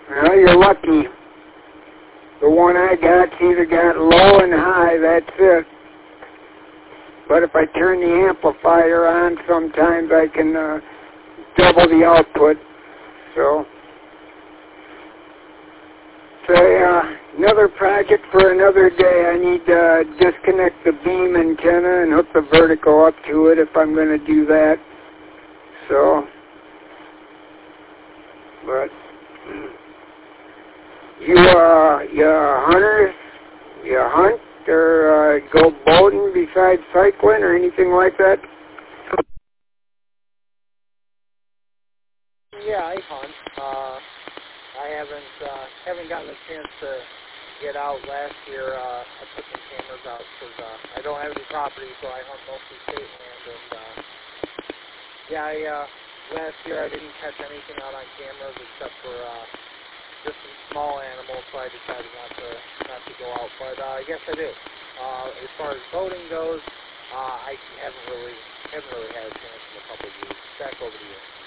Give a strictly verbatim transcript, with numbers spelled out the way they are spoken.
Well, you're lucky. The one I got's either got low and high, that's it. But if I turn the amplifier on, sometimes I can uh, double the output. So, say uh, another project for another day. I need to uh, disconnect the beam antenna and hook the vertical up to it if I'm going to do that. So, but you uh, you hunters, you hunt or uh, go boating besides cycling or anything like that? Yeah, I hunt. Uh, I haven't uh, haven't gotten a chance to get out. Last year, uh, I put some cameras out because uh, I don't have any property, so I hunt mostly state land. And uh, yeah, I, uh, last year I didn't catch anything out on cameras except for uh, just some small animals, so I decided not to not to go out. But uh, yes, I do. Uh, as far as boating goes, uh, I haven't really haven't really had a chance in a couple of years. Back over to you.